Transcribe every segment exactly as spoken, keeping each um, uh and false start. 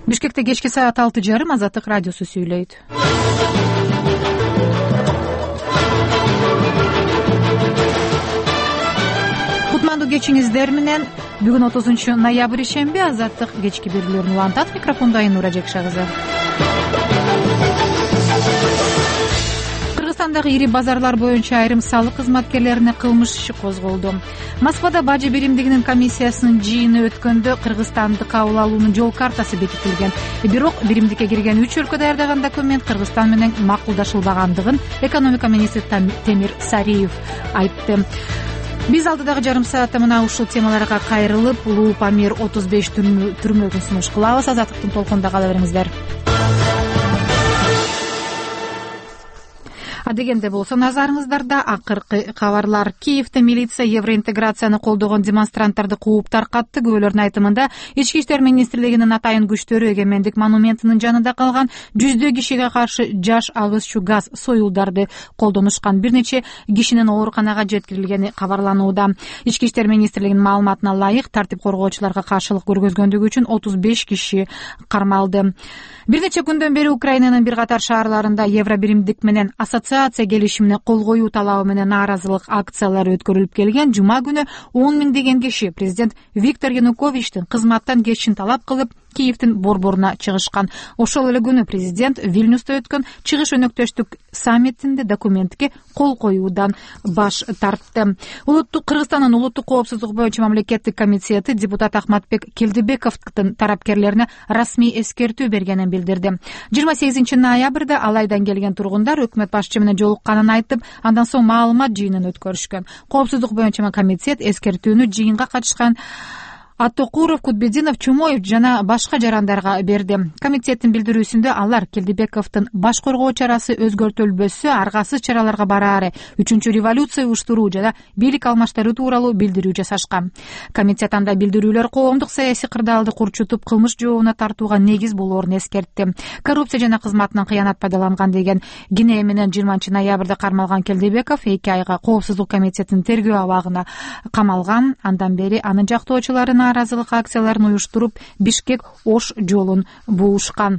Бишкекте кечки саат алты жарым Азаттык радиосу сүйлөйт. Кутмандуу кечиңиздер менен. Бүгүн отузунчу ноябрь ишемби. Азаттык кечки берүүлөрүн улантат. Микрофондо Айнура Жекша кызы. Кыргызстандагы ири базарлар боюнча айрым салык кызматкерлерине кылмыш иши козголду. Москвада бажы биримдигинин комиссиясынын жыйыны өткөндө Кыргызстанды кабыл алуунун жол картасы бекитилген. Бирок биримдикке кирген үч өлкө даярдаган документ Кыргызстан менен макулдашылбагандыгын экономика министри Темир Сариев айтты. Биз алдыдагы жарым саатта мына ушул темаларга кайрылып, улуу Памир отуз беш түрмөгүн сунуш кылабыз. Азаттыктын толкунда кала бериңиздер. Адегенде болсо назарыңыздарда акыркы кабарлар. Киевде милиция евроинтеграцияны колдогон демонстранттарды кууп таркатты. Күбөлөрдүн айтымында Ички иштер министрлигинин атайын күчтөрү Эгемендик монументинин жанында калган жүздөй кишиге каршы жаш агызчу газ союлдарды колдонушкан. Бир нече кишинин ооруканага жеткирилгени кабарланууда. Ички иштер министрлигинин маалыматына ылайык, тартип коргоочуларга каршылык көргөзгөндүгү үчүн отуз беш киши кармалды. Бир нече күндөн бери Украинанын бир катар шаарларында евро биримдик менен ассоциация келишимине кол коюу талабы менен нааразылык акциялары өткөрүлүп келген. Жума күнү он миңдеген киши президент Виктор Януковичтин кызматтан кетишин талап кылып Киевдин борборуна чыгышкан. Ошол эле күнү президент Вильнюста өткөн чыгыш өнөктөштүк саммитинде документке кол коюудан баш тартты. Улуттук Кыргызстандын улуттук коопсуздук боюнча мамлекеттик комитети депутат Ахматбек Келдибековдун тарапкерлерине расмий эскертүү бергенин билдирди. жыйырма сегизинчи ноябрда алайдан келген тургундар өкмөт башчы менен жолукканын айтып, андан соң маалымат жыйынын өткөрүшкөн. Коопсуздук боюнча комитет эскертүүнү жыйынга катышкан Аттокуров, Кутбединов, Чумоев жана башка жарандарга берди. Комитеттин билдирүүсүндө алар Келдибековдун баш коргоо чарасы өзгөртүлбөсө аргасыз чараларга бараары, үчүнчү революция уюштуруу жана бийлик алмаштыруу тууралуу билдирүү жасашкан. Комитет анда билдирүүлөр коомдук саясий кырдаалды курчутуп кылмыш жообуна тартууга негиз болоорун эскертти. Коррупция жана кызматынан кыянат пайдаланган деген кинее менен жыйырманчы ноябрда кармалган Келдибеков эки айга коопсуздук комитетинин тергөө абагына камалган. Андан бери анын жактоочулары нааразылык акцияларын уюштуруп Бишкек Ош жолун буушкан.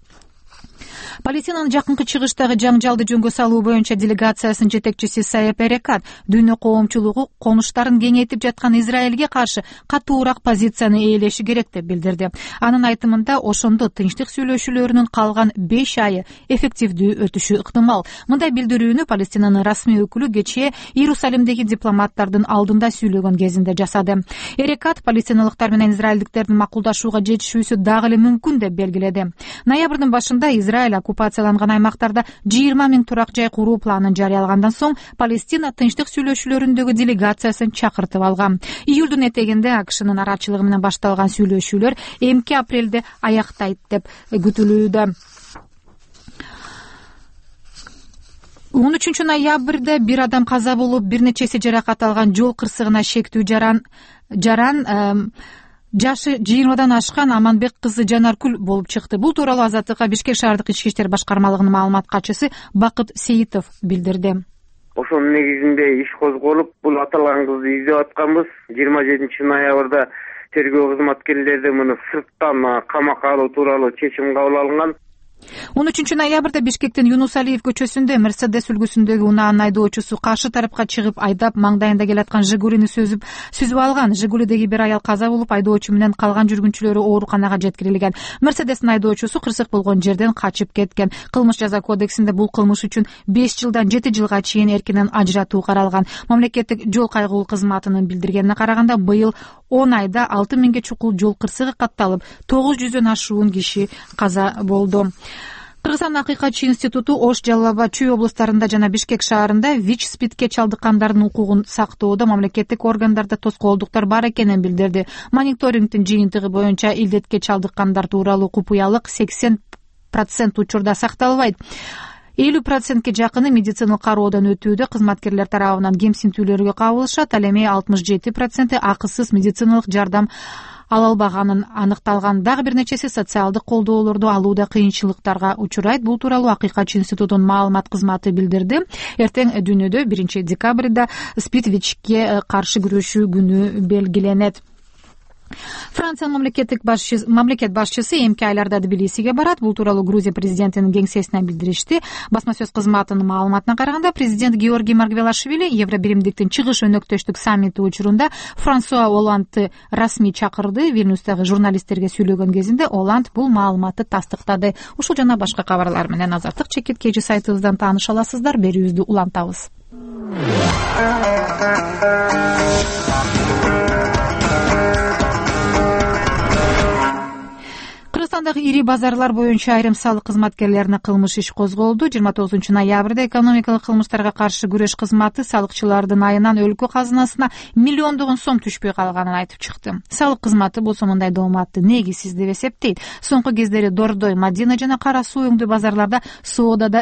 Полициянын жакынкы чыгыштагы жаңжалды жөнгө салуу боюнча делегациясынын жетекчиси Саеп Эрекат дүйнө коомчулугу конуштарын кеңейтип жаткан Израилге каршы катуураак позицияны ээлеши керек деп билдирди. Анын айтымында ошондо тынчтык сүйлөшүүлөрүнүн калган беш айы эффективдүү өтүшү ыктымал. Мындай билдирүүнү Палестинанын расмий өкүлү кечээ Иерусалимдеги дипломаттардын алдында сүйлөгөн кезинде жасады. Эрекат палестиналыктар менен израилдиктердин макулдашууга жетишүүсү дагы эле мүмкүн деп белгиледи. Ноябрдын башында Израиль оккупацияланган аймактарда жыйырма миң турак жай куруу планын жарыялагандан соң Палестина тынчтык сүйлөшүүлөрүндөгү делегациясын чакыртып алган. Июлдун этегинде АКШнын арачылыгы менен башталган сүйлөшүүлөр эмки апрелде аяктайт деп күтүлүүдө. он үчүнчү ноябрда бир адам каза болуп, бир нечеси жаракат алган жол кырсыгына шектүү жаран жаран жашы жыйырмадан ашкан Аманбек кызы Жанаркүл болуп чыкты. Бул тууралуу Азаттыкка Бишкек шаардык ички иштер башкармалыгынын маалымат катчысы Бакыт Сейитов билдирди. Ошонун негизинде иш козголуп, бул аталган кызды издеп атканбыз. жыйырма жетинчи ноябрда тергөө кызматкерлери муну сырттан камакка алуу тууралуу чечим кабыл алынган. он үчүнчү ноябрда Бишкектин Юнус Алиев көчөсүндө Мерседес үлгүсүндөгү унаанын айдоочусу каршы тарапка чыгып айдап маңдайында келаткан Жигулини сөзүп сүзүп алган. Жигулидеги бир аял каза болуп, айдоочу менен калган жүргүнчүлөрү ооруканага жеткирилген. Мерседестин айдоочусу кырсык болгон жерден качып кеткен. Кылмыш жаза кодексинде бул кылмыш үчүн беш жылдан жети жылга чейин эркинен ажыратуу каралган. Мамлекеттик жол кайгылуу кызматынын билдиргенине караганда, быйыл он айда алты миңге чукул жол кырсыгы катталып, тогуз жүздөн ашуун киши каза болду. Кыргызстан акыйкатчы институту Ош, Жалал Абад, Чүй областарында жана Бишкек шаарында ВИЧ-спидке чалдыккандардын укугун сактоодо мамлекеттик органдарда тоскоолдуктар бар экенин билдирди. Мониторингдин жыйынтыгы боюнча илдетке чалдыккандар тууралуу купуялык сексен процент учурда сакталбайт. элүү процентке жакыны медициналык кароодон өтүүдө кызматкерлер тарабынан кемсинтүүлөргө кабылышат. Ал эми алтымыш жети проценти акысыз медициналык жардам ала албаганын аныкталган. Дагы бир нечеси социалдык колдоолорду алууда кыйынчылыктарга учурайт. Бул тууралуу Акыйкатчы институтунун маалымат кызматы билдирди. Эртең дүйнөдө биринчи декабрда СПИД ВИЧке каршы күрөшүү күнү белгиленет. Франциянын мамлекеттик башчысы мамлекет башчысы эмки айларда Тбилисиге барат. Бул тууралуу Грузия президентинин кеңсесине билдиришти. Басма сөз кызматынын маалыматына караганда, президент Георгий Маргвелашвили Евробиримдиктин чыгыш өнөктөштүк саммити учурунда Франсуа Оландты расмий чакырды. Вильнюстагы журналисттерге сүйлөгөн кезинде Оланд бул маалыматты тастыктады. Ушул жана башка кабарлар менен Азаттык чекит кежи сайтыбыздан тааныша аласыздар. Берүүбүздү улантабыз. Кыргызстандагы ири базарлар боюнча айрым салык кызматкерлерине кылмыш иш козголду. жыйырма тогузунчу ноябрда экономикалык кылмыштарга каршы күрөш кызматы салыкчылардын айынан өлкө казынасына миллиондогон сом түшпөй калганын айтып чыкты. Салык кызматы болсо мындай дооматты негизсиз деп эсептейт. Соңку кездери Дордой, Мадина жана Кара Суу өңдүү базарларда соодада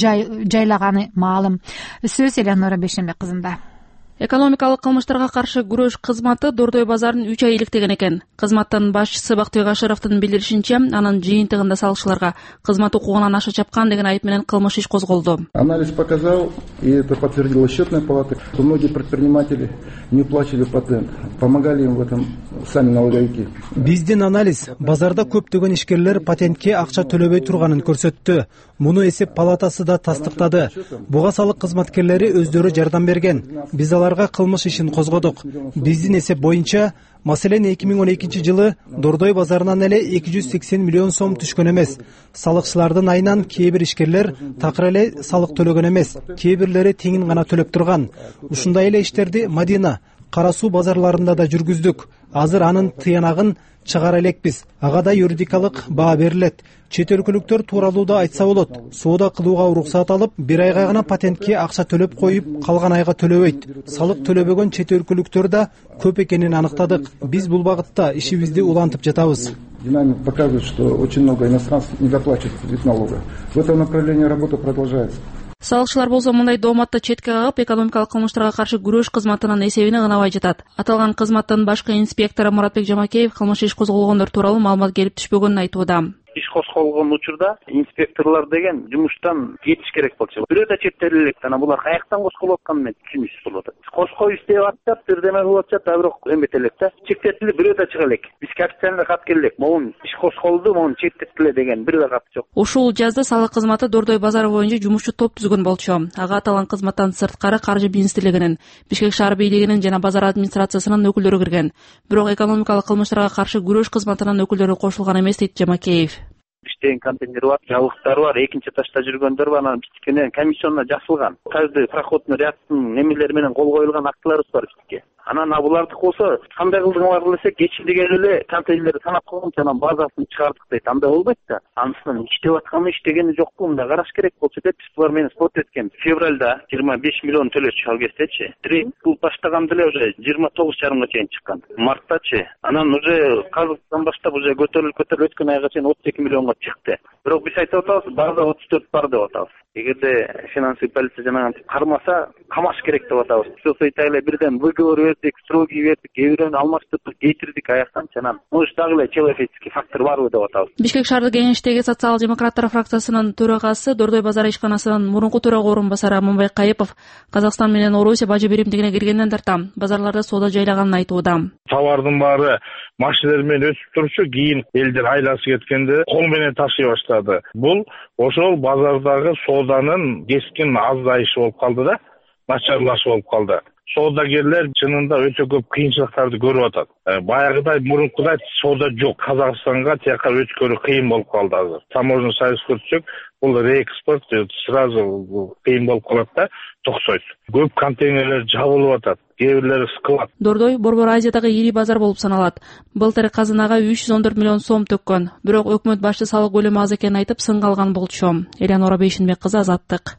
жайлаганы маалым. Сөз Элеонора Бешенбек кызында. Экономикалык кылмыштарга каршы күрөш кызматы Дордой базарын үч ай иликтеген экен. Кызматтын башчысы Бактыбек Ашыровдун билдиришинче, анын жыйынтыгында салыкчыларга кызмат укугунан аша чапкан деген айып менен кылмыш иш козголду. Анализ показал, и это подтвердила счетная палата, что многие предприниматели не уплачивали патент, помогали им в этом сами налоговики. Биздин анализ базарда көптөгөн ишкерлер патентке акча төлөбөй турганын көрсөттү. Муну эсеп палатасы да тастыктады. Буга салык кызматкерлери өздөрү жардам берген. Биз аларга кылмыш ишин козгодук. Биздин эсеп боюнча, маселен эки миң он экинчи жылы Дордой базарынан эле эки жүз сексен миллион сом түшкөн эмес. Салыкчылардын айынан кээ бир ишкерлер такыр эле салык төлөгөн эмес, кээ бирлери теңин гана төлөп турган. Ушундай эле иштерди Мадина, Кара Суу базарларында да жүргүздүк. Азыр анын тыянагын чыгара элекпиз. Ага да юридикалык баа берилет. Чет өлкөлүктөр тууралуу да айтса болот. Соода кылууга уруксаат алып, бир айга гана патентке акча төлөп коюп, калган айга төлөбөйт. Салык төлөбөгөн чет өлкөлүктөр да көп экенин аныктадык. Биз бул багытта ишибизди улантып жатабыз. Динамика показывает, что очень много иностранцев не доплачивают налога. В этом направлении работа продолжается. Салыкчылар болсо мындай дооматты четке кагып, экономикалык кылмыштарга каршы күрөш кызматынын эсебине ынабай жатат. Аталган кызматтын башкы инспектору Муратбек Жамакеев кылмыш иш козголгондор тууралуу маалымат келип түшпөгөнүн айтууда. Иш козголгон учурда инспекторлор деген жумуштан кетиш керек болчу. Бирөөдө четтелек, анан булар каяктан козголуп атканын мен түшүнүшсүз болуп атат. Козгойбуз деп аттап, бирдеме кылып атышат, а бирок эметелек да. Чектетилип бирөөдө чыга элек. Биз официально кат келдик. Могун иш козголду, могун чектетиле деген бир да кат жок. Ушул жазда салык кызматы Дордой базары боюнча жумушчу топ түзгөн болчу. Ага аталган кызматтан сырткары Каржы министрлигинин, Бишкек шаар бийлигинин жана базар администрациясынын өкүлдөрү кирген. Бирок экономикалык кылмыштарга каршы күрөш кызматынын өкүлдөрү кошулган эмес дейт Жамакеев. Иштеген контейнер бар, жабыктар бар, экинчи этажда жүргөндөр бар, анан биздикинен комиссионно жасалган. Каждый проходный рядтын немелери менен кол коюлган актыларыбыз бар биздики. Анан буларды болсо кандай кылдыңар десек, кечинде эле контейнерлерди санап койгон, анан базасын чыгардык дейт. Андай болбойт да. Анысынан иштеп атканы иштегени жокпу, мында караш керек болчу деп биз булар менен спорт эткенбиз. Февралда жыйырма беш миллион төлөчү ал кездечи. Бул баштаганда эле уже жыйырма тогуз жарымга чейин чыккан. Марттачы. Анан уже казыктан баштап уже көтөрүлүп көтөрүлүп өткөн айга чейин отуз эки миллионго чыкты. Бирок биз айтып атабыз, база отуз төрт бар деп атабыз. Эгерде финансовый полиция жанагынтип кармаса, камаш керек деп атабыз. Все сойтак эле бирден выговор бердик, сроки бердик, кээ бирөөнү алмаштырдык, кетирдик аяктан чанан. Может дагы эле человеческий фактор барбы деп атабыз. Бишкек шаардык кеңештеги социал-демократтар фракциясынын төрагасы, Дордой базары ишканасынын мурунку төрага орун басары Аманбай Кайыпов Казакстан менен Орусия бажы биримдигине киргенден тарта базарларда соода жайлаганын айтууда. Товардын баары машинелер менен өсүп турчу, кийин элдер айласы кеткенде кол менен ташый баштады. Бул ошол базардагы сооданын кескин азайышы болуп калды да, начарлашы болуп калды. Соодагерлер чынында өтө көп кыйынчылыктарды көрүп атат. Баягыдай мурункудай соода жок. Казакстанга тияка өткөрүү кыйын болуп калды азыр. Таможенный союз көрсөк, бул реэкспорт сразу кыйын болуп калат да, токсойт. Көп контейнерлер жабылып атат, кээ бирлери сыкылат. Дордой Борбор Азиядагы ири базар болуп саналат. Былтыр казынага үч жүз он төрт миллион сом төккөн. Бирок өкмөт башчы салык көлөмү аз экенин айтып сын калган болчу. Элеонора Бейшенбек кызы, Азаттык.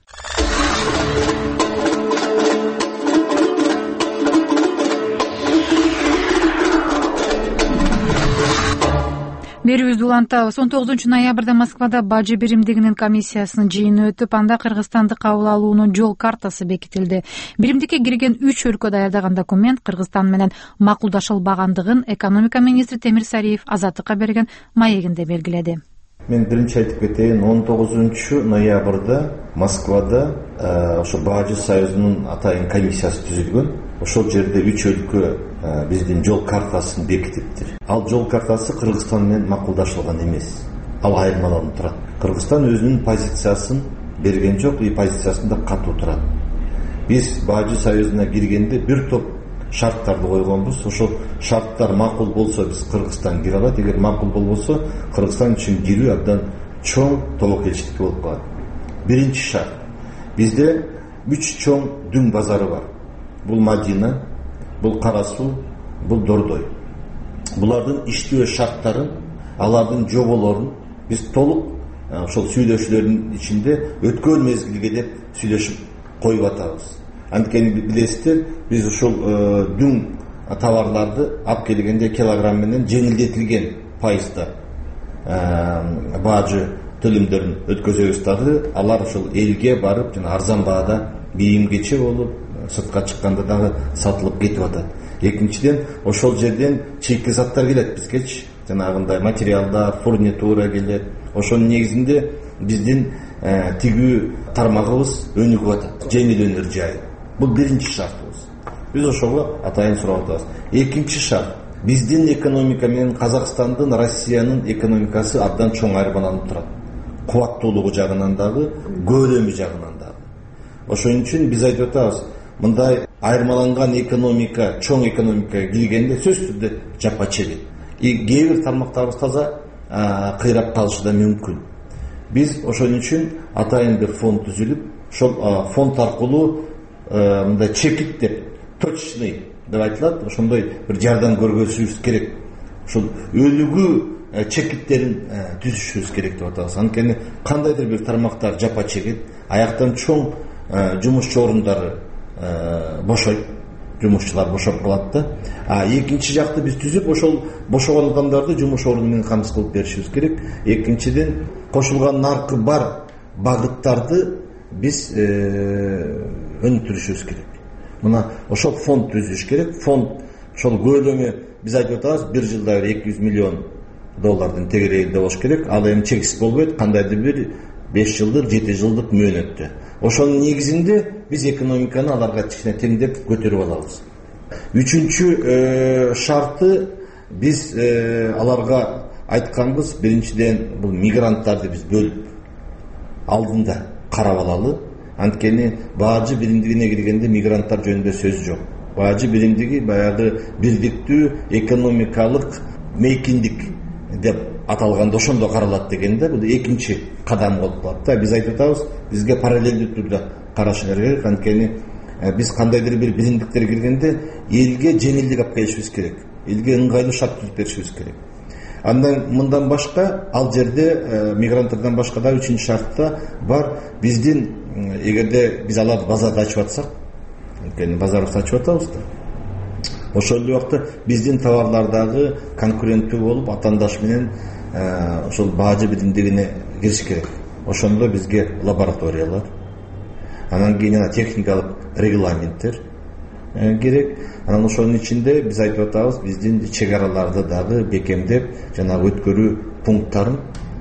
Берүүбүздү улантабыз. он тогузунчу ноябрда Москвада бажы биримдигинин комиссиясынын жыйыны өтүп, анда Кыргызстанды кабыл алуунун жол картасы бекитилди. Биримдикке кирген үч өлкө даярдаган документ Кыргызстан менен макулдашылбагандыгын экономика министри Темир Сариев Азаттыкка берген маегинде белгиледи. Мен биринчи айтып кетейин, он тогузунчу ноябрда Москвада ошо бажы союзунун атайын комиссиясы түзүлгөн. ошол жерде үч өлкө биздин жол картасын бекитиптир. Ал жол картасы Кыргызстан менен макулдашылган эмес. Ал айырмаланып турат. Кыргызстан өзүнүн позициясын берген жок, и позициясында катуу турат. Биз Бажы союзуна киргенде бир топ шарттарды койгонбуз. Ошол шарттар макул болсо биз Кыргызстан кире алат, эгер макул болбосо Кыргызстан үчүн кирүү абдан чоң тобокелчилик болуп калат. Биринчи шарт. Бизде үч чоң дүң базары бар. Бул Мадина, бул Кара Суу, бул Дордой. Булардын иштөө шарттарын, алардын жоболорун биз толук ошол сүйлөшүүлөрдүн ичинде өткөн мезгилге деп сүйлөшүп коюп атабыз. Анткени билесиздер, биз ушул дүң товарларды алып келгенде килограмм менен жеңилдетилген пайызда бажы төлөмдөрүн өткөзөбүз дагы. Алар ушул элге барып, жана арзан баада кийим-кече болуп, сыртка чыкканда дагы сатылып кетип атат. Экинчиден, ошол жерден чийки заттар келет бизгечи, жанагындай материалдар, фурнитура келет. Ошонун негизинде биздин тигүү тармагыбыз өнүгүп атат, жеңил өнөр жайы. Бул биринчи шартыбыз. Биз ошого атайын сурап атабыз. Экинчи шарт. Биздин экономика менен Казакстандын, Россиянын экономикасы абдан чоң айырмаланып турат. Кубаттуулугу жагынан дагы, көлөмү жагынан дагы. Ошон үчүн биз айтып атабыз, мындай айырмаланган экономика, чоң экономикага киргенде сөзсүз түрдө жапа чегет. И кээ бир тармактарыбыз таза кыйрап калышы да мүмкүн. Биз ошон үчүн атайын бир фонд түзүлүп, ошол фонд аркылуу мындай чекит деп, точный деп айтылат, ошондой бир жардам көргөзүшүбүз керек. Ошол өлүгү чекиттерин түзүшүбүз керек деп атабыз. Анткени кандайдыр бир тармактар жапа чегет, аяктан чоң жумушчу орундары бошойт, жумушчулар бошоп калат да. А экинчи жакты биз түзүп, ошол бошогон адамдарды жумуш орду менен камсыз кылып беришибиз керек. Экинчиден, кошулган наркы бар багыттарды биз өнүктүрүшүбүз керек. Мына ошол фонд түзүш керек. Фонд ошол көлөмү биз айтып атабыз, бир жылда эки жүз миллион доллардын тегерегинде болуш керек. Ал эми чексиз болбойт, кандайдыр бир беш жылдык, жети жылдык мөөнөттө. Ошонун негизинде биз экономиканы аларга кичине теңдеп көтөрүп алабыз. Үчүнчү шарты, биз аларга айтканбыз, биринчиден бул мигранттарды биз бөлүп алдында карап алалы. Анткени Бажы биримдигине киргенде мигранттар жөнүндө сөз жок. Бажы биримдиги баягы бирдиктүү экономикалык мейкиндик деп аталганда ошондо каралат дегенде, бул экинчи кадам болуп калат да. Биз айтып атабыз, бизге параллелдүү түрдө карашыбыз керек. Анткени биз кандайдыр бир биримдиктер киргенде элге жеңилдик алып келишибиз керек. Элге ыңгайлуу шарт түзүп беришибиз керек. Андан мындан башка, ал жерде мигранттардан башка да үчүнчү шартта бар, биздин эгерде биз аларды базарда ачып атсак, анткени базарыбызды ачып атабыз да. Ошол эле убакта биздин товарлардагы конкуренттүү болуп, атаандаш менен ошол Бажы биримдигине кириш керек. Ошондо бизге лабораториялар, анан кийин техникалык регламенттер керек. Анан ошонун ичинде биз айтып атабыз, биздин чек араларды дагы бекемдеп, жана өткөрүү пункттарын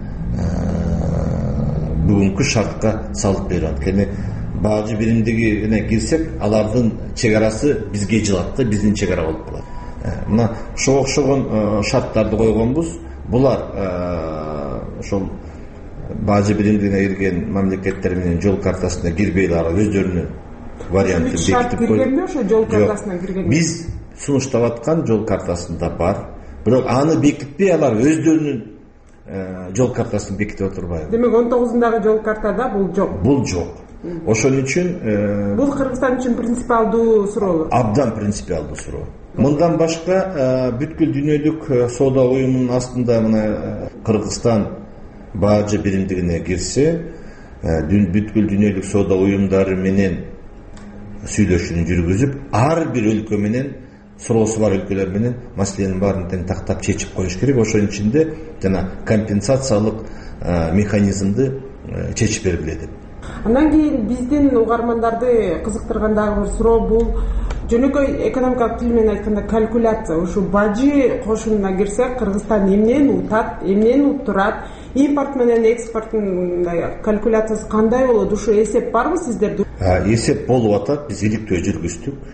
бүгүнкү шартка салып берүү. Анткени Бажы биримдигине кирсек, алардын чек арасы бизге жылат да, биздин чек ара болуп калат. Мына ошого окшогон шарттарды койгонбуз. Булар ошол Бажы биримдигине кирген мамлекеттер менен жол картасына кирбейли, алар өздөрүнүн вариантын бекитип койду. Ошо жол картасына кирген биз сунуштап аткан жол картасында бар, бирок аны бекитпей алар өздөрүнүн жол картасын бекитип отурбайбы. Демек он тогузундагы жол картада бул жок. Бул жок. Ошон үчүн бул Кыргызстан үчүн принципиалдуу суроо. Абдан принципиалдуу суроо. Мындан башка бүткүл дүйнөлүк соода уюмунун астында мына Кыргызстан Бажы биримдигине кирсе, бүткүл дүйнөлүк соода уюмдары менен сүйлөшүүнү жүргүзүп, ар бир өлкө менен, суроосу бар өлкөлөр менен маселенин баарын тең тактап чечип коюш керек. Ошонун ичинде жана компенсациялык механизмди чечип бергиле деп. Андан кийин биздин угармандарды кызыктырган дагы бир суроо бул жөнөкөй экономикалык тил менен айтканда калькуляция. Ушу Бажы кошунуна кирсек, Кыргызстан эмнени утат, эмнени уттурат, импорт менен экспорттун калькуляциясы кандай болот? Ушу эсеп барбы сиздерде? Эсеп болуп атат, биз иликтөө жүргүздүк.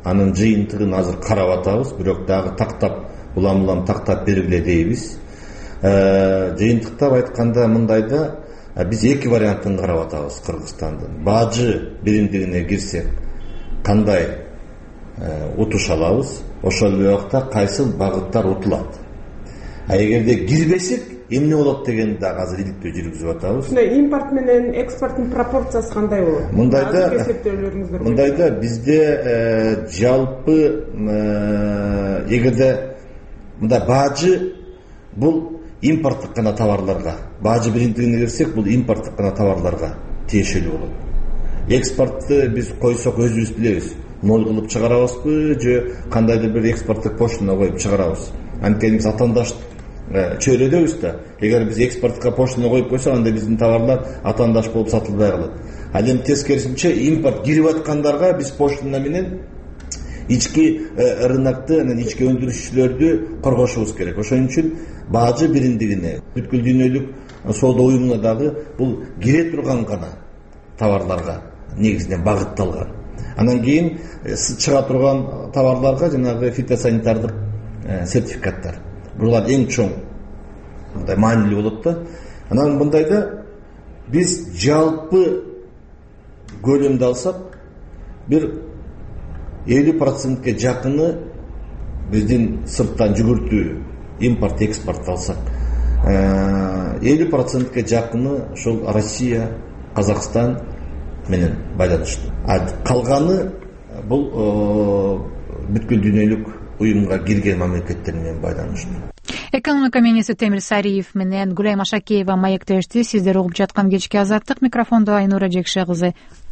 анын жыйынтыгын азыр карап атабыз, бирок дагы тактап улам улам тактап бергиле дейбиз. Жыйынтыктап айтканда мындайда биз эки вариантын карап атабыз Кыргызстандын. Бажы биримдигине кирсек кандай утуш алабыз, ошол эле убакта кайсыл багыттар утулат. А эгерде кирбесек эмне болот дегенди дагы азыр иликтөө жүргүзүп атабыз. Импорт менен экспорттун пропорциясы кандай болот? Мындайда мындайда бизде жалпы эгерде мында бажы бул импорттук гана товарларга, бажы биримдигине кирсек бул импорттук гана товарларга тиешелүү болот. Экспортты биз койсок өзүбүз билебиз. Ноль кылып чыгарабызбы же кандайдыр бир экспорттук пошлина коюп чыгарабыз. Анткени биз атаандаш чөйрөдөбүз да. Эгер биз экспортко пошлина коюп койсок, анда биздин товарлар атаандаш болуп сатылбай калат. Ал эми тескерисинче импорт кирип аткандарга биз пошлина менен ички рынокты, анан ички өндүрүшчүлөрдү коргошубуз керек. Ошон үчүн бажы биримдигине, бүткүл дүйнөлүк соода уюмуна дагы бул кире турган гана товарларга негизинен багытталган. Анан кийин чыга турган товарларга жанагы фитосанитардык сертификаттар. Булар эң чоң мындай маанилүү болот да. Анан мындайда биз жалпы көлөмдө алсак бир элүү процентке жакыны биздин сырттан жүгүртүү, импорт, экспорт алсак, элүү процентке жакыны ошол Россия, Казакстан менен байланыштуу. А калганы бул бүткүл дүйнөлүк уюмга кирген мамлекеттер менен байланыштуу. Экономика министри Темир Сариев менен Гүлай Машакеева маектешти. Сиздер угуп жаткан кечки азаттык, микрофондо Айнура Жекше кызы.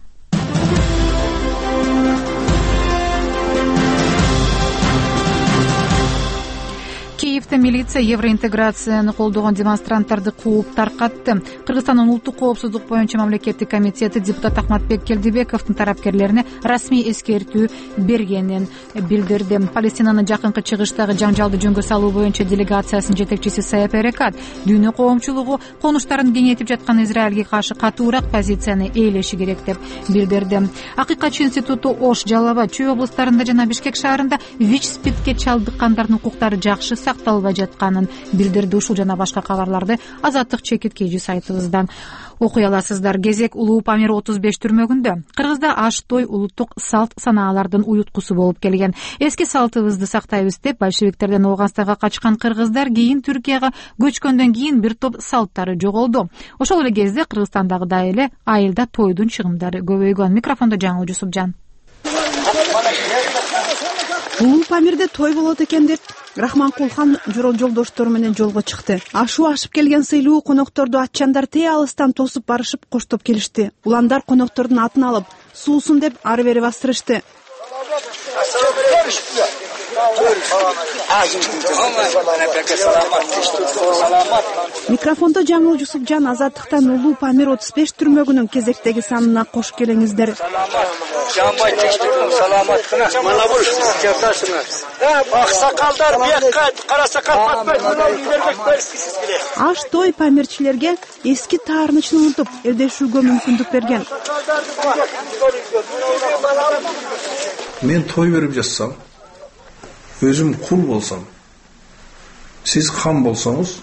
Киевде милиция евроинтеграцияны колдогон демонстранттарды кууп таркатты. Кыргызстандын улуттук коопсуздук боюнча мамлекеттик комитети депутат Ахматбек Келдибековдун тарапкерлерине расмий эскертүү бергенин билдирди. Палестинанын жакынкы чыгыштагы жаңжалды жөнгө салуу боюнча делегациясынын жетекчиси Саяп Эрекат дүйнө коомчулугу конуштарын кеңейтип жаткан Израилге каршы катуураак позицияны ээлеши керек деп билдирди. Акыйкатчы институту Ош, Жалал Абад, Чүй облустарында жана Бишкек шаарында ВИЧ-спидке чалдыккандардын укуктары жакшы сакталбай жатканын билдирди. Ушул жана башка кабарларды Азаттык чекиткейчи сайтыбыздан окуй аласыздар. Кезек Улуу Памир отуз беш түрмөгүндө. Кыргызда аш той улуттук салт санаалардын уюткусу болуп келген. Эски салтыбызды сактайбыз деп большевиктерден Ооганстанга качкан кыргыздар кийин Түркияга көчкөндөн кийин бир топ салттары жоголду. Ошол эле кезде Кыргызстандагыдай эле айылда тойдун чыгымдары көбөйгөн. Микрофондо Жаңыл Жусупжан. Улуу Памирде той болот экен деп Рахманкулхан жорол жолдоштору менен жолго чыкты. Ашу ашып келген сыйлуу конокторду атчандар тээ алыстан тосуп барышып коштоп келишти. Уландар коноктордун атын алып, суусун деп ары бери бастырышты. Микрофондо Жаңыл Жусупжан. Азаттыктан Улуу Памир отуз беш түрмөгүнүн кезектеги санына кош келиңиздер. Жамбай текстүрүн саламатына. Мана бул жартасыңар. Аксакалдар бияка кара сакал батпай үйдөргө беришсиз келе. Аш той памирчилерге эски таарынычын унутуп, элдешүүгө мүмкүндүк берген. Мен той берип жатсам, өзүм кул болсам, сиз хан болсоңуз,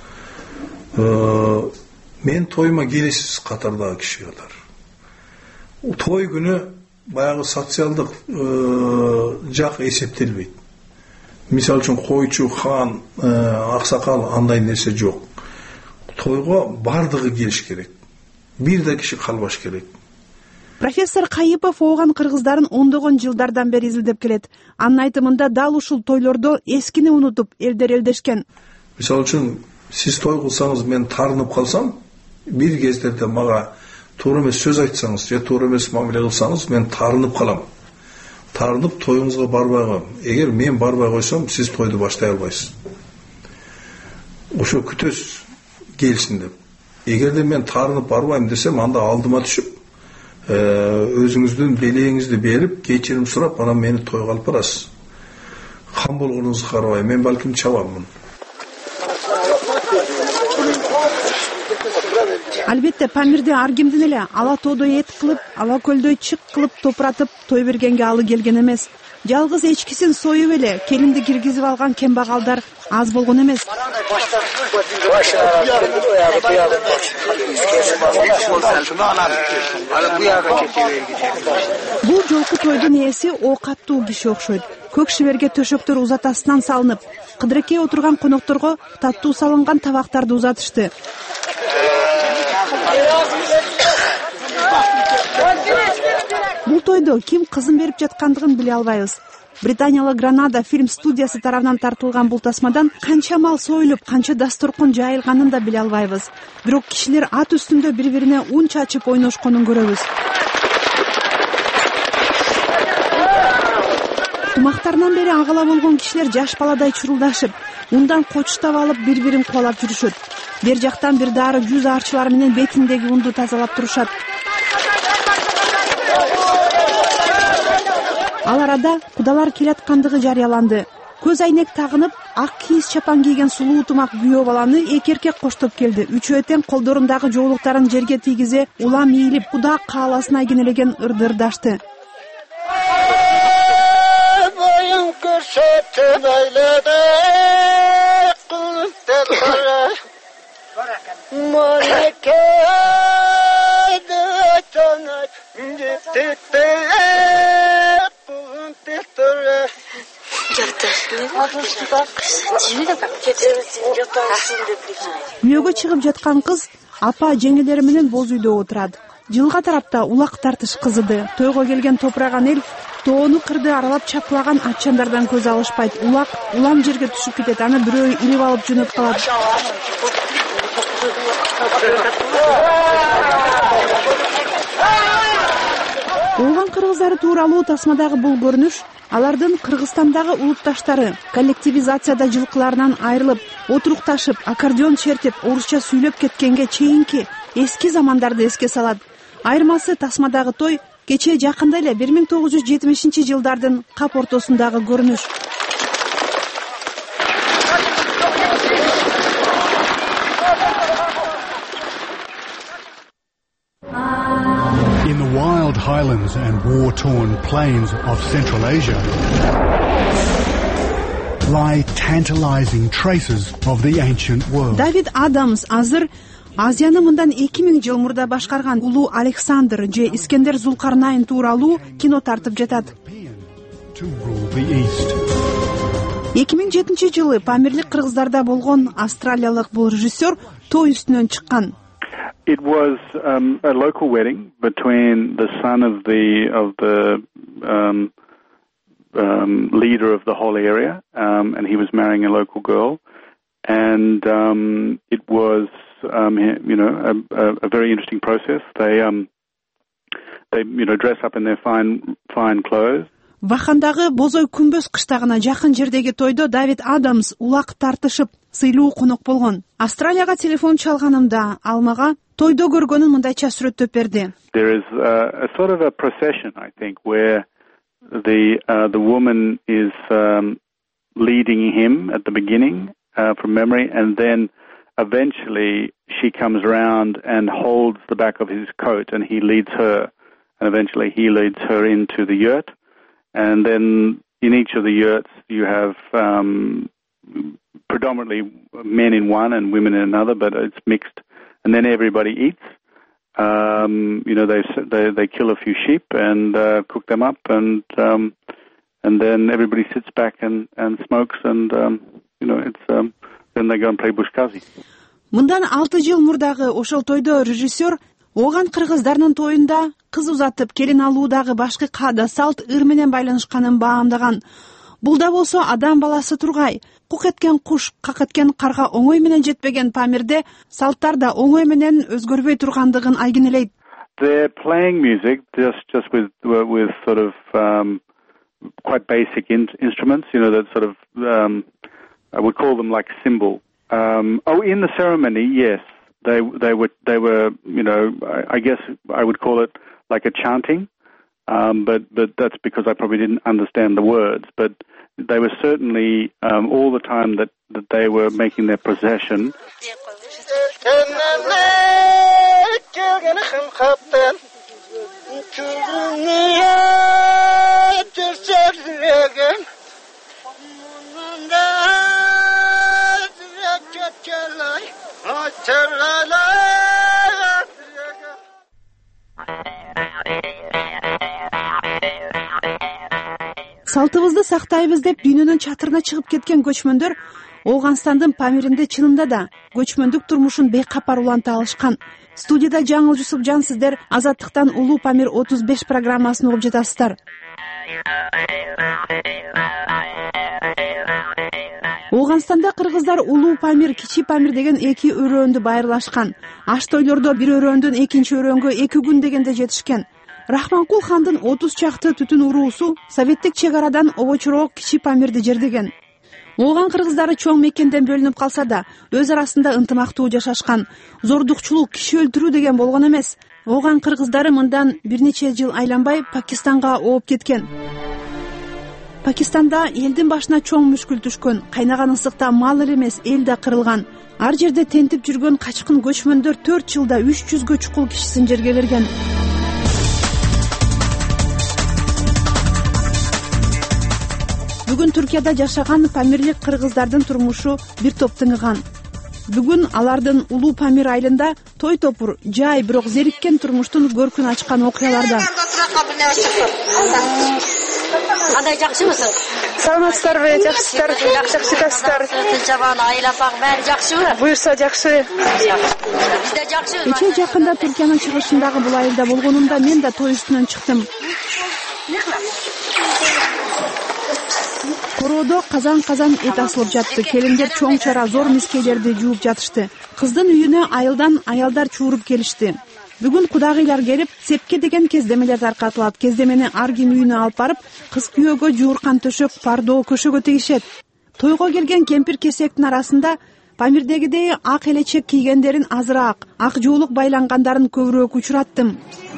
мен тойма келесиз катардагы киши катар. Той күнү баягы социалдык жак эсептелбейт. Мисалы үчүн койчу, хан, аксакал андай нерсе жок. Тойго бардыгы келиш керек. Бир да киши калбаш керек. Профессор Кайыпов ооган кыргыздарын ондогон жылдардан бери изилдеп келет. Анын айтымында дал ушул тойлордо эскини унутуп, элдер элдешкен. Мисалы үчүн сиз той кылсаңыз, мен таарынып калсам, бир кездерде мага туура эмес сөз айтсаңыз, же туура эмес мамиле кылсаңыз, мен таарынып калам. Таарынып тоюңузга барбай коем. Эгер мен барбай койсом, сиз тойду баштай албайсыз. Ошо күтөсүз келсин деп. Эгерде мен таарынып барбайм десем, анда алдыма түшүп, өзүңүздүн белегиңизди берип, кечирим сурап, анан мени тойго алып барасыз. Хан болгонуңузду карабай, мен балким чабаммын. Албетте, Памирде ар кимдин эле ала тоодой эт кылып, ала көлдөй чык кылып топуратып той бергенге алы келген эмес. жалгыз эчкисин союп эле келинди киргизип алган кембагалдар аз болгон эмес. Бул жолку тойдун ээси оокаттуу киши окшойт. Көк шиберге төшөктөр узатасынан салынып, кыдырекей отурган конокторго таттуу салынган табактарды узатышты. Бул тойдо ким кызын берип жаткандыгын биле албайбыз. Британиялык Гранада фильм студиясы тарабынан тартылган бул тасмадан канча мал союлуп, канча дасторкон жайылганын да биле албайбыз. Бирок кишилер ат үстүндө бири-бирине ун чачып ойношконун көрөбүз. Тумактарынан бери агала болгон кишилер жаш баладай чурулдашып, ундан кочуштап алып бири-бирин кубалап жүрүшөт. Бер жактан бир дары жүз аарчылар менен бетиндеги унду тазалап турушат. Ал арада кудалар келаткандыгы жарыяланды. Көз айнек тагынып, ак кийиз чапан кийген сулуу тумак күйөө баланы эки эркек коштоп келди. Үчөө тең колдорундагы жоолуктарын жерге тийгизе, улам ийилип, Куда кааласын айгинелеген ырдырдашты. Боюн көрсөтүп айлады, кулуптары. Молеке датанат, дитте. Үйөгө чыгып жаткан кыз апа жеңелери менен боз үйдө отурат. Жылга тарапта улак тартыш кызыды. Тойго келген топураган эл тоону кырды аралап чапкылаган атчандардан көз алышпайт. Улак улам жерге түшүп кетет. Аны бирөө илип алып жөнөп калат. Оолган кыргыздары тууралуу тасмадагы бул көрүнүш алардын Кыргызстандагы улутташтары коллективизацияда жылкыларынан айрылып, отурукташып, аккордеон чертип, орусча сүйлөп кеткенге чейинки эски замандарды эске салат. Айырмасы тасмадагы той кечээ жакында эле бир миң тогуз жүз жетимишинчи жылдардын кап ортосундагы көрүнүш. In the wild highlands and war-torn plains of Central Asia lie tantalizing traces of the ancient world. Давид Адамс азыр Азияны мындан эки миң жыл мурда башкарган улуу Александр же Искендер Зулкарнайн тууралуу кино тартып жатат. эки миң жетинчи жылы Памирлик кыргыздарда болгон австралиялык бул режиссер той үстүнөн чыккан. It was um, a local wedding between the son of the of the um, um, leader of the whole area, um, and he was marrying a local girl, and um, it was um, you know a, a very interesting process. They um, they you know dress up in their fine fine clothes. Вахандагы Бозой күмбөз кыштагына жакын жердеги тойдо Давид Адамс улак тартышып, сыйлуу конок болгон. Австралияга телефон чалганымда ал мага тойдо көргөнүн мындайча сүрөттөп берди. There is a, a sort of a procession, I think, where the uh, the woman is um, leading him at the beginning uh, from memory, and then eventually she comes around and holds the back of his coat, and he leads her, and eventually he leads her into the yurt. And then in each of the yurts you have um, predominantly men in one and women in another, but it's mixed. And then everybody eats. Um, you know, they they they kill a few sheep and uh, cook them up, and um, and then everybody sits back and and smokes, and um, you know, it's um, then they go and play bushkazi. Мындан алты жыл мурдагы ошол тойдо режиссер Оган кыргыздарынын тоюнда кыз узатып келин алуудагы башкы каада салт ыр менен байланышканын баамдаган. Бул да болсо адам баласы тургай, кук эткен куш, как эткен карга оңой менен жетпеген Памирде салттар да оңой менен өзгөрбөй тургандыгын айгинелейт. They're playing music just just with with sort of um, quite basic in, instruments, you know, that sort of um, I would call them like cymbal. Um, oh, in the ceremony, yes. They they were they were you know I, I guess I would call it like a chanting, um, but but that's because I probably didn't understand the words. But they were certainly um, all the time that, that they were making their procession. салтыбызды сактайбыз деп дүйнөнүн чатырына чыгып кеткен көчмөндөр Ооганстандын Памиринде чынында да көчмөндүк турмушун бейкапар уланта алышкан. Студияда Жаңыл Жусупжан, сиздер Азаттыктан Улуу Памир отуз беш программасын угуп жатасыздар. Ооганстанда кыргыздар Улуу Памир, Кичи Памир деген эки өрөөндү байырлашкан. Аш тойлордо бир өрөөндөн экинчи өрөөнгө эки күн дегенде жетишкен. Рахманкул хандын отуз чакты түтүн уруусу советтик чек арадан обочуроок Кичи Памирди жердеген. Ооган кыргыздары чоң мекенден бөлүнүп калса да, өз арасында ынтымактуу жашашкан. Зордукчулук, киши өлтүрүү деген болгон эмес. Ооган кыргыздары мындан бир нече жыл айланбай Пакистанга ооп кеткен. Пакистанда элдин башына чоң мүшкүл түшкөн. Кайнаган ысыкта мал эле эмес, эл да кырылган. Ар жерде тентип жүргөн качкын көчмөндөр төрт жылда үч жүзгө чукул кишисин жерге берген. Бүгүн Түркияда жашаган памирлик кыргыздардын турмушу бир топ тыңыган. Бүгүн алардын Улуу Памир айылында той топур, жай, бирок зериккен турмуштун көркүн ачкан окуяларда. Кандай жакшымысың? Саламатсыздарбы? Жакшысыздар, жакшы жатасыздар. Жаман айыл апаң баары жакшыбы? Буюрса жакшы. Бизде жакшы. Кечээ жакында Түркиянын чыгышындагы бул айылда болгонумда мен да той үстүнөн чыктым. Короодо казан-казан эт асылып жатты. Келиндер чоң чара зор мискейлерди жууп жатышты. Кыздын үйүнө айылдан аялдар чууруп келишти. Бүгүн кудагыйлар келип, сепке деген кездемелер таркатылат. Кездемени ар ким үйүнө алып барып, кыз күйөөгө жууркан төшөк, пардо, көшөгө тегишет. Тойго келген кемпир-кесектин арасында Памирдегидей ак элечек кийгендерин азыраак, ак жуулук байлангандарын көбүрөөк учураттым.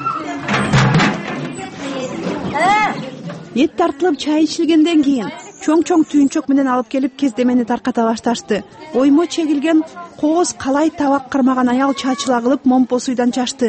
Эт тартылып чай ичилгенден кийин чоң-чоң түйүнчөк менен алып келип кездемени тарката башташты. Оймо чегилген кооз калай табак кырмаган аял чачыла кылып момпо суйдан чачты.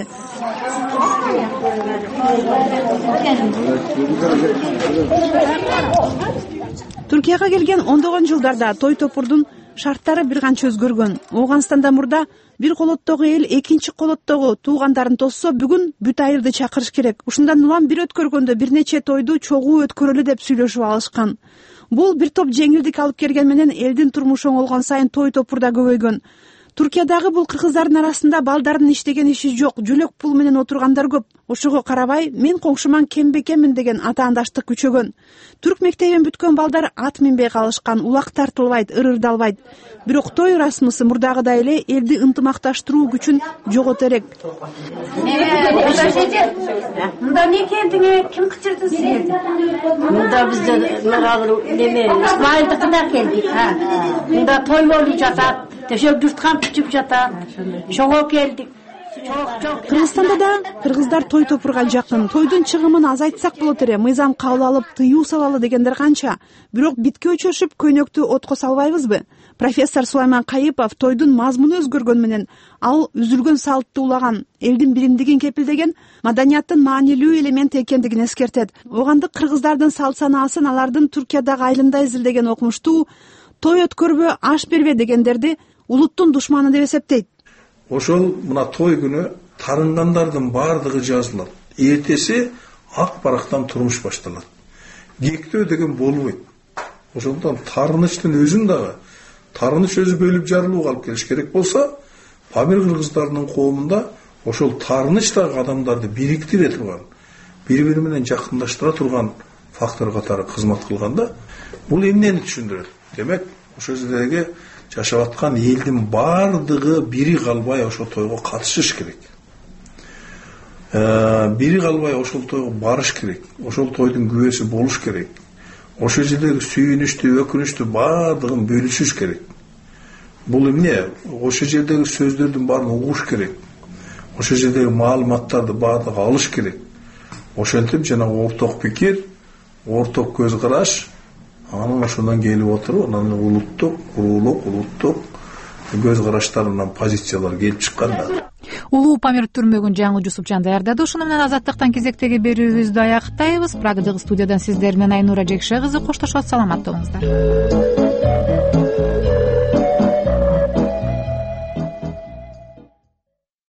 Түркияга келген ондогон жылдарда той топурдун шарттары бир канча өзгөргөн. Ооганстанда мурда бир колоттогу эл экинчи колоттогу туугандарын тосса, бүгүн бүт айылды чакырыш керек. Ушундан улам бир өткөргөндө бир нече тойду чогуу өткөрөлү деп сүйлөшүп алышкан. Бул бир топ жеңилдик алып келген менен элдин турмушу оңолгон сайын той топурда көбөйгөн. Туркиядагы бул кыргыздардын арасында балдардын иштеген иши жок, жөлөк пул менен отургандар көп. Ошого карабай, мен коңшуман кембекемин деген атаандаштык күчөгөн. Түрк мектебин бүткөн балдар ат минбей калышкан, улак тартылбайт, ырырдалбайт. Бирок той расмысы мурдагыдай эле элди ынтымакташтыруу күчүн жогото элек. Мында не келдиң? Ким кычырды сени? Мында бизде муралы неме, Исмаилдикине келдик. Мында той болуп жатат, төшөк журткан күчүп жатат. Шого келдик. Кыргызстанда да кыргыздар той топурга жакын. Тойдун чыгымын азайтсак болот эле, мыйзам кабыл алып тыюу салалы дегендер канча. Бирок битке өчөшүп көйнөктү отко салбайбызбы? Профессор Сулайман Кайыпов тойдун мазмуну өзгөргөн менен ал үзүлгөн салтты улаган, элдин биримдигин кепилдеген маданияттын маанилүү элемент экендигин эскертет. Оогандык кыргыздардын салт санаасын алардын Түркиядагы айылында изилдеген окумуштуу той өткөрбө, аш бербе дегендерди улуттун душманы деп эсептейт. Ошол мына той күнү тарынгандардын баардыгы жазылат. Эртеси ак барактан турмуш башталат. Кектөө деген болбойт. Ошондон тарынычтын өзүн дагы тарыныч өзү бөлүп жарылууга алып келиш керек болсо, Памир кыргыздарынын коомунда ошол тарыныч дагы адамдарды бириктире турган, бири-бири менен жакындаштыра турган фактор катары кызмат кылганда, бул эмнени түшүндүрөт? Демек, ошол жердеги жашап аткан элдин баардыгы бири калбай ошол тойго катышыш керек. Бири калбай ошол тойго барыш керек. Ошол тойдун күбөсү болуш керек. Ошол жердеги сүйүнүчтү, өкүнүчтү баардыгын бөлүшүш керек. Бул эмне? Ошол жердеги сөздөрдүн баарын угуш керек. Ошол жердеги маалыматтарды баардыгы алыш керек. Ошентип жана орток пикир, орток көз караш, анан ошондон келип отуруп, анан улуттук, уруулук, улуттук көз караштарынан позициялар келип чыкканда. Улуу Памир түрмөгүн Жаңыл Жусупжан даярдады. Ушуну менен Азаттыктан кезектеги берүүбүздү аяктайбыз. Прагадагы студиядан сиздер менен Айнура Жекше кызы коштошот. Саламатта болуңуздар.